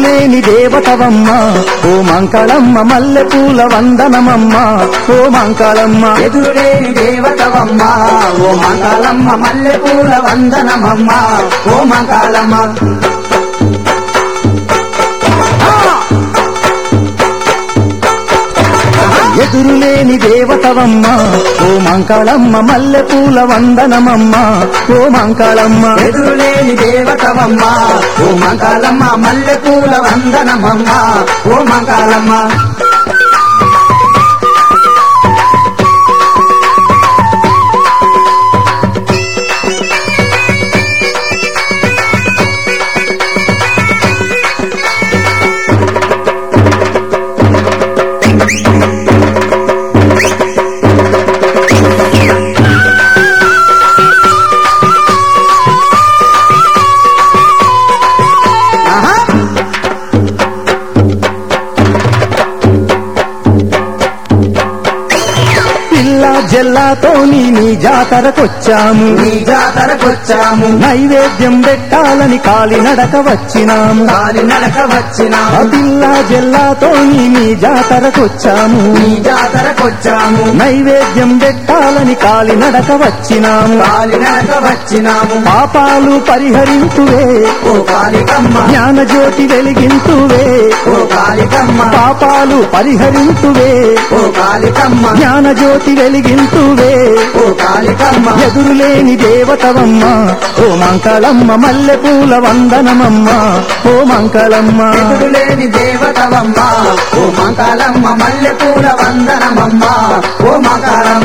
ఎదురులేని దేవతవమ్మ ఓ మంకళమ్మ మల్లెపూల వందనమమ్మ ఓ మంకళమ్మ ఎదురులేని దేవతవమ్మ ఓ మంగళమ్మ మల్లెపూల వందనమమ్మ ఓ మంగళమ్మ ఎదురులేని దేవతవమ్మ ఓ మంకళమ్మ మల్లెపూల వందనమమ్మ ఓ మంకళమ్మ ఎదురులేని దేవతవమ్మ ఓ మంగళమ్మ మల్లెపూల వందనమమ్మ ఓ మంగళమ్మ జల్లాతోని నీ జాతరకొచ్చాము నీ జాతరకొచ్చాము నైవేద్యం పెట్టాలని కాలినడక వచ్చినాము కాలినడక వచ్చినాము పిల్ల జల్లాతోని నీ జాతరకొచ్చాము నీ జాతరకొచ్చాము నైవేద్యం పెట్టాలని కాలినడక వచ్చినాము కాలినడక వచ్చినాము పాపాలు పరిహరింతువే ఓ కాళికమ్మ జ్ఞానజ్యోతి వెలిగింతువే ఓ కాళికమ్మ పాపాలు పరిహరింతువే ఓ కాళికమ్మ జ్ఞానజ్యోతి వెలిగింతువే ఓ కాళికమ్మ ఎదురులేని దేవతవమ్మ ఓ మంకళమ్మ మల్లెపూల వందనమమ్మ ఓ మంకళమ్మ ఎదురులేని దేవతవమ్మ ఓ మంగళమ్మ మల్లెపూల వందనమమ్మ ఓ మంగళమ్మ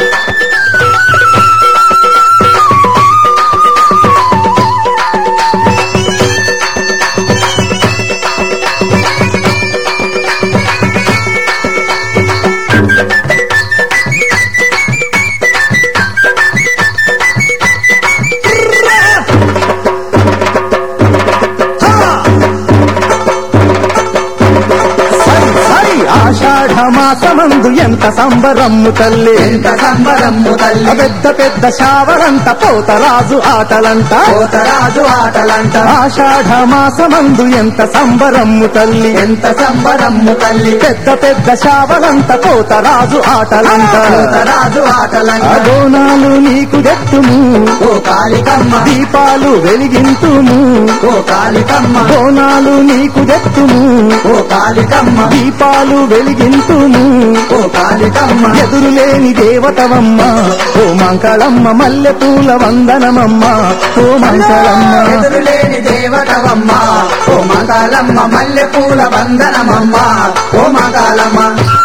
ఆషాఢమాసమందు ఎంత సంబరమ్ము తల్లి ఎంత సంబరమ్ము తల్లి పెద్ద పెద్ద శావలంట పోతరాజు ఆటలంట పోతరాజు ఆటలంట ఆషాఢమాసమందు ఎంత సంబరమ్ము తల్లి ఎంత సంబరమ్ము తల్లి పెద్ద పెద్ద శావలంట పోతరాజు ఆటలంట పోతరాజు ఆటలంట బోనాలు నీకు దెత్తుము ఓ కాళికమ్మ దీపాలు వెలిగింతుము ఓ కాళికమ్మ బోనాలు నీకు దెత్తుము ఓ కాళికమ్మ దీపాలు వెలిగింతుము ఓ కాళికమ్మ ఎదురులేని దేవతవమ్మ ఓ మంకళమ్మ మల్లెపూల వందనమమ్మ ఓ మంకళమ్మ ఎదురులేని దేవతవమ్మ ఓ మంగళమ్మ మల్లెపూల వందనమమ్మ ఓ మంగళమ్మ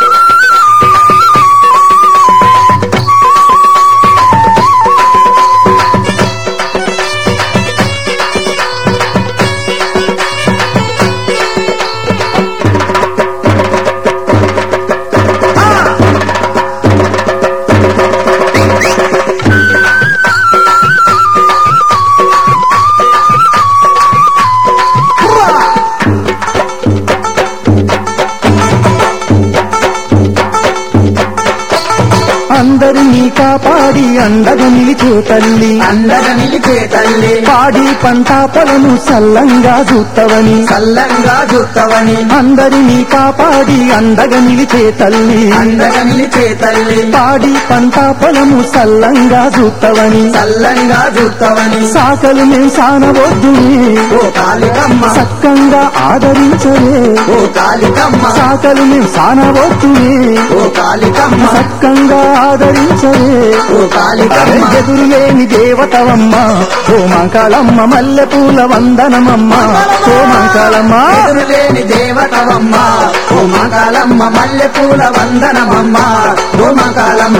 అందరినీ కాపాడి అండగా నిలిచే తల్లి అండగా నిలిచే తల్లి పాడి పంట పొలము సల్లంగా చూత్తవని చల్లంగా చూత్తవని అందరినీ కాపాడి అండగా నిలిచే తల్లి అండగా నిలిచే తల్లి పాడి పంట పొలము సల్లంగా చూత్తవని చల్లంగా చూత్తవని సాకలు మేము సానవద్దునే ఓ కాళికమ్మ సక్కంగా ఆదరించవే ఓ కాళికమ్మ సాకలు మేము సానవద్దునే ఓ కాళికమ్మ సక్కంగా ఆదరించవే ఓ కాళికమ్మ ఎదురులేని దేవతవమ్మ ఓ మంకళమ్మ మల్లెపూల వందనమమ్మ ఓ మంకళమ్మ ఎదురులేని దేవతవమ్మ ఓ మంగళమ్మ మల్లెపూల వందనమమ్మ ఓ మంగళమ్మ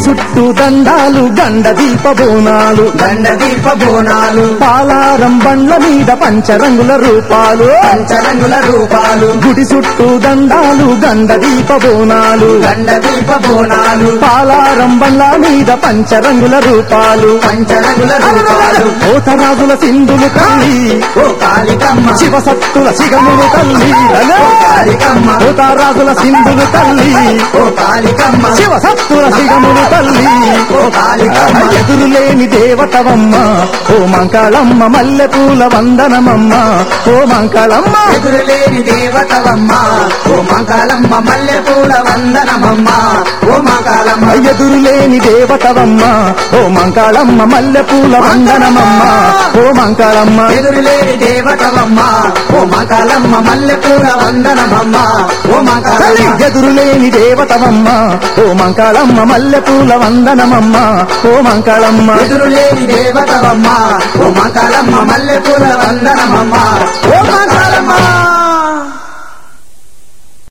చుట్టూ దండాలు గండ దీప బోనాలు గండ దీప బోనాలు పాలారం బండ్ల మీద పంచరంగుల రూపాలు పంచరంగుల రూపాలు గుడి చుట్టూ దండాలు గండ దీప బోనాలు గండ దీప బోనాలు పాలారం బండ్ల మీద పంచరంగుల రూపాలు పంచరంగుల రూపాలు కోతరాజుల సింధులు తల్లి ఓ కాళికమ్మ శివసత్తుల సిగములు తల్లి ఓ కాళికమ్మ కోతరాజుల సింధులు తల్లి ఓ కాళికమ్మ శివసత్తుల సిగములు తల్లి ఓ కాళికమ్మ ఎదురులేని దేవతవమ్మ ఓ మంకాళమ్మ మల్లెపూల వందనమమ్మ ఓ మంకాళమ్మ ఎదురులేని దేవతవమ్మ ఓ మంకాళమ్మ మల్లెపూల వందనమమ్మ ఓ మంకాళమ్మ ఎదురులేని దేవతవమ్మ ఓ మంకాళమ్మ మల్లెపూల వందనమమ్మ ఓ మంకాళమ్మ ఎదురులేని దేవతవమ్మ ఓ మంకాళమ్మ మల్లెపూల వందనమమ్మ ఓ మంకాళమ్మ ఎదురులేని దేవతవమ్మ ఓ మంకాళమ్మ మల్లెపూల వందనమమ్మ ఓ మంకాళమ్మ ఎదురులేని దేవతవమ్మ ఓ మంకాళమ్మ మల్లెపూల వందనమమ్మ